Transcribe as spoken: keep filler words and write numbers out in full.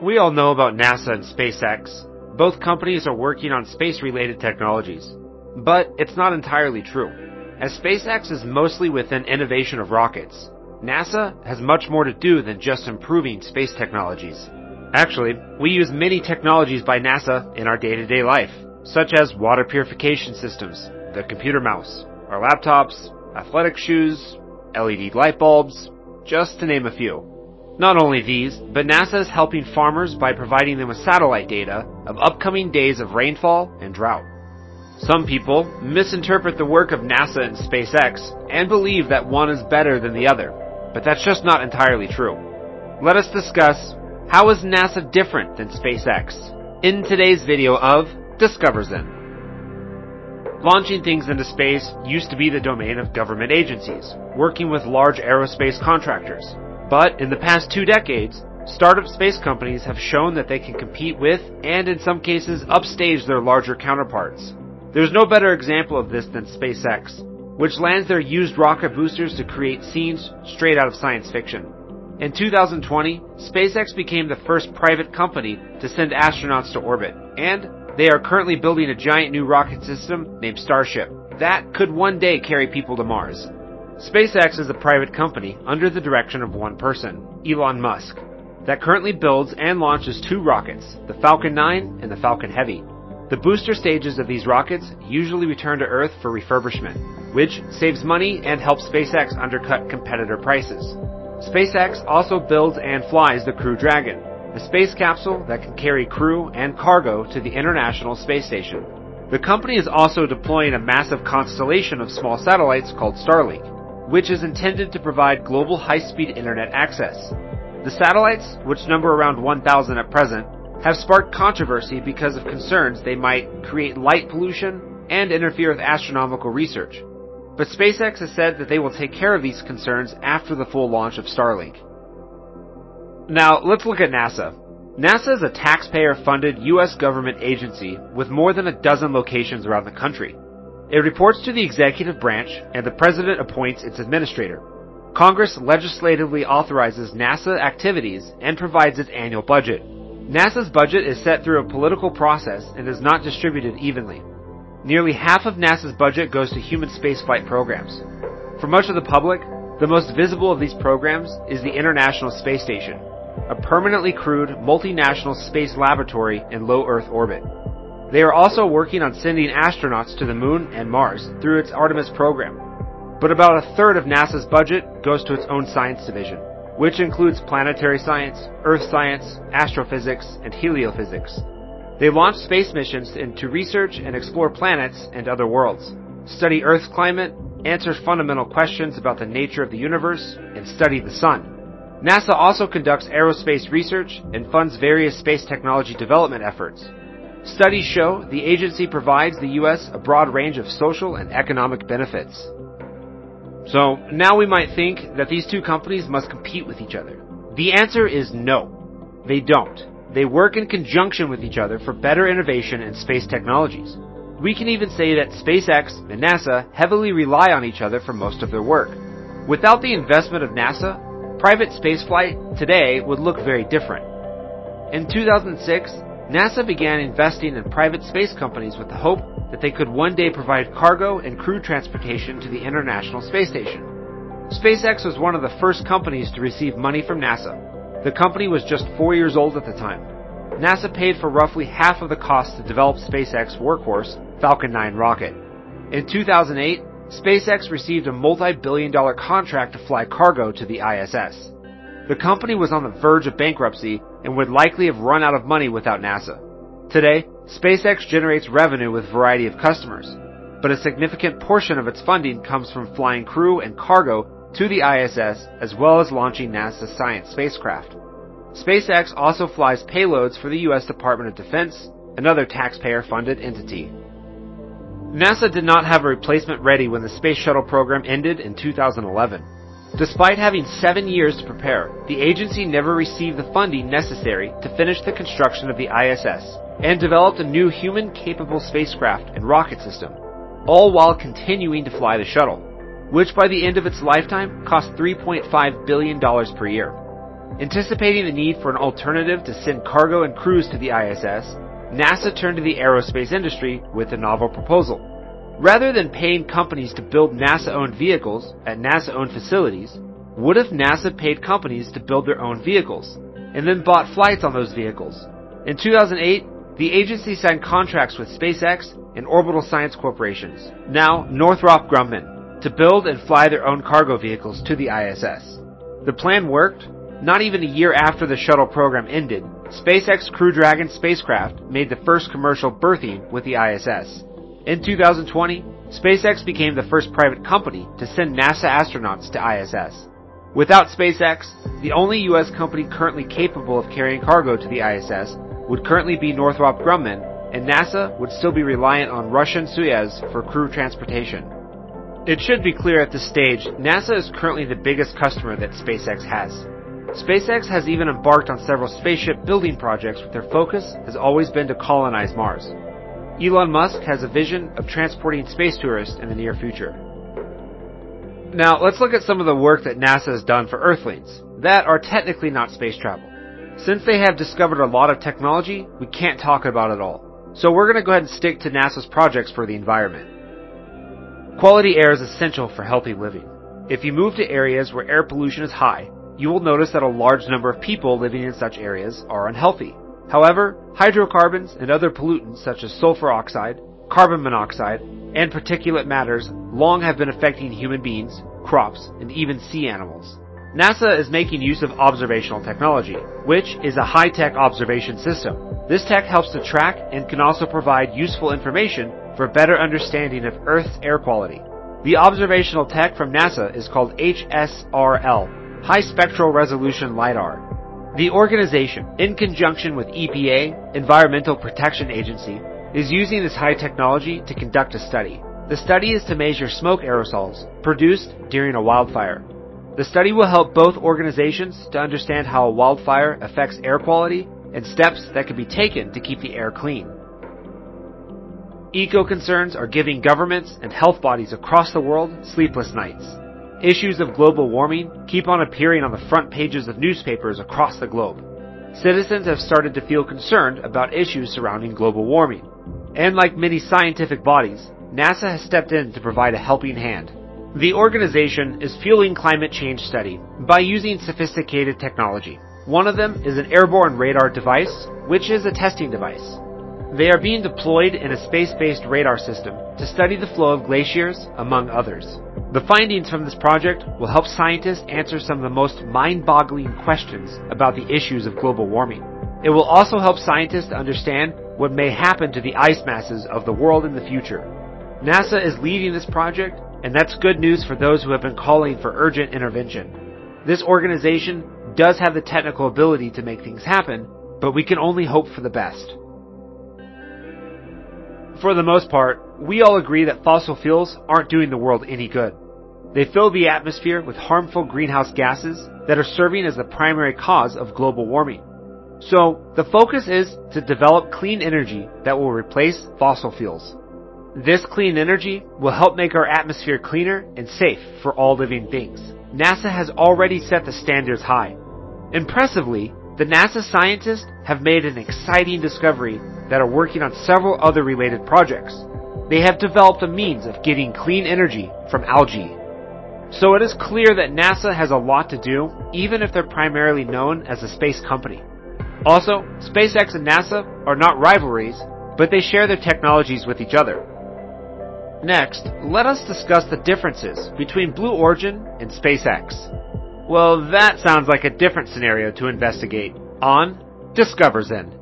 We all know about NASA and SpaceX. Both companies are working on space-related technologies. But it's not entirely true. As SpaceX is mostly within innovation of rockets, NASA has much more to do than just improving space technologies. Actually, we use many technologies by NASA in our day-to-day life, such as water purification systems, the computer mouse, our laptops, athletic shoes, L E D light bulbs, just to name a few. Not only these, but NASA is helping farmers by providing them with satellite data of upcoming days of rainfall and drought. Some people misinterpret the work of NASA and SpaceX and believe that one is better than the other, but that's just not entirely true. Let us discuss how is NASA different than SpaceX in today's video of DiscoverZen. Launching things into space used to be the domain of government agencies, working with large aerospace contractors. But in the past two decades, startup space companies have shown that they can compete with, and in some cases upstage their larger counterparts. There's no better example of this than SpaceX, which lands their used rocket boosters to create scenes straight out of science fiction. In two thousand twenty, SpaceX became the first private company to send astronauts to orbit, and they are currently building a giant new rocket system named Starship that could one day carry people to Mars. SpaceX is a private company under the direction of one person, Elon Musk, that currently builds and launches two rockets, the Falcon nine and the Falcon Heavy. The booster stages of these rockets usually return to Earth for refurbishment, which saves money and helps SpaceX undercut competitor prices. SpaceX also builds and flies the Crew Dragon, a space capsule that can carry crew and cargo to the International Space Station. The company is also deploying a massive constellation of small satellites called Starlink, which is intended to provide global high-speed internet access. The satellites, which number around one thousand at present, have sparked controversy because of concerns they might create light pollution and interfere with astronomical research. But SpaceX has said that they will take care of these concerns after the full launch of Starlink. Now, let's look at NASA. NASA is a taxpayer-funded U S government agency with more than a dozen locations around the country. It reports to the executive branch, and the president appoints its administrator. Congress legislatively authorizes NASA activities and provides its annual budget. NASA's budget is set through a political process and is not distributed evenly. Nearly half of NASA's budget goes to human spaceflight programs. For much of the public, the most visible of these programs is the International Space Station, a permanently crewed, multinational space laboratory in low Earth orbit. They are also working on sending astronauts to the Moon and Mars through its Artemis program. But about a third of NASA's budget goes to its own science division, which includes planetary science, Earth science, astrophysics, and heliophysics. They launch space missions to research and explore planets and other worlds, study Earth's climate, answer fundamental questions about the nature of the universe, and study the sun. NASA also conducts aerospace research and funds various space technology development efforts. Studies show the agency provides the U S a broad range of social and economic benefits. So, now we might think that these two companies must compete with each other. The answer is no. They don't. They work in conjunction with each other for better innovation in space technologies. We can even say that SpaceX and NASA heavily rely on each other for most of their work. Without the investment of NASA, private spaceflight today would look very different. In two thousand six, NASA began investing in private space companies with the hope that they could one day provide cargo and crew transportation to the International Space Station. SpaceX was one of the first companies to receive money from NASA. The company was just four years old at the time. NASA paid for roughly half of the cost to develop SpaceX workhorse Falcon nine rocket. In two thousand eight, SpaceX received a multi-billion dollar contract to fly cargo to the I S S. The company was on the verge of bankruptcy and would likely have run out of money without NASA. Today, SpaceX generates revenue with a variety of customers, but a significant portion of its funding comes from flying crew and cargo to the I S S as well as launching NASA's science spacecraft. SpaceX also flies payloads for the U S Department of Defense, another taxpayer-funded entity. NASA did not have a replacement ready when the Space Shuttle program ended in two thousand eleven. Despite having seven years to prepare, the agency never received the funding necessary to finish the construction of the I S S and developed a new human-capable spacecraft and rocket system, all while continuing to fly the shuttle, which by the end of its lifetime cost three point five billion dollars per year. Anticipating the need for an alternative to send cargo and crews to the I S S, NASA turned to the aerospace industry with a novel proposal. Rather than paying companies to build NASA-owned vehicles at NASA-owned facilities, what if NASA paid companies to build their own vehicles, and then bought flights on those vehicles? In two thousand eight, the agency signed contracts with SpaceX and Orbital Science Corporations, now Northrop Grumman, to build and fly their own cargo vehicles to the I S S. The plan worked. Not even a year after the shuttle program ended, SpaceX Crew Dragon spacecraft made the first commercial berthing with the I S S. In two thousand twenty, SpaceX became the first private company to send NASA astronauts to I S S. Without SpaceX, the only U S company currently capable of carrying cargo to the I S S would currently be Northrop Grumman, and NASA would still be reliant on Russian Soyuz for crew transportation. It should be clear at this stage, NASA is currently the biggest customer that SpaceX has. SpaceX has even embarked on several spaceship building projects with their focus has always been to colonize Mars. Elon Musk has a vision of transporting space tourists in the near future. Now, let's look at some of the work that NASA has done for Earthlings that are technically not space travel. Since they have discovered a lot of technology, we can't talk about it all. So we're going to go ahead and stick to NASA's projects for the environment. Quality air is essential for healthy living. If you move to areas where air pollution is high, you will notice that a large number of people living in such areas are unhealthy. However, hydrocarbons and other pollutants such as sulfur oxide, carbon monoxide, and particulate matters long have been affecting human beings, crops, and even sea animals. NASA is making use of observational technology, which is a high-tech observation system. This tech helps to track and can also provide useful information for better understanding of Earth's air quality. The observational tech from NASA is called H S R L, High Spectral Resolution LiDAR. The organization, in conjunction with E P A, Environmental Protection Agency, is using this high technology to conduct a study. The study is to measure smoke aerosols produced during a wildfire. The study will help both organizations to understand how a wildfire affects air quality and steps that can be taken to keep the air clean. Eco-concerns are giving governments and health bodies across the world sleepless nights. Issues of global warming keep on appearing on the front pages of newspapers across the globe. Citizens have started to feel concerned about issues surrounding global warming. And like many scientific bodies, NASA has stepped in to provide a helping hand. The organization is fueling climate change study by using sophisticated technology. One of them is an airborne radar device, which is a testing device. They are being deployed in a space-based radar system to study the flow of glaciers, among others. The findings from this project will help scientists answer some of the most mind-boggling questions about the issues of global warming. It will also help scientists to understand what may happen to the ice masses of the world in the future. NASA is leading this project, and that's good news for those who have been calling for urgent intervention. This organization does have the technical ability to make things happen, but we can only hope for the best. For the most part, we all agree that fossil fuels aren't doing the world any good. They fill the atmosphere with harmful greenhouse gases that are serving as the primary cause of global warming. So, the focus is to develop clean energy that will replace fossil fuels. This clean energy will help make our atmosphere cleaner and safe for all living things. NASA has already set the standards high. Impressively, the NASA scientists have made an exciting discovery that are working on several other related projects. They have developed a means of getting clean energy from algae. So it is clear that NASA has a lot to do, even if they're primarily known as a space company. Also, SpaceX and NASA are not rivalries, but they share their technologies with each other. Next, let us discuss the differences between Blue Origin and SpaceX. Well, that sounds like a different scenario to investigate on DiscoverZen.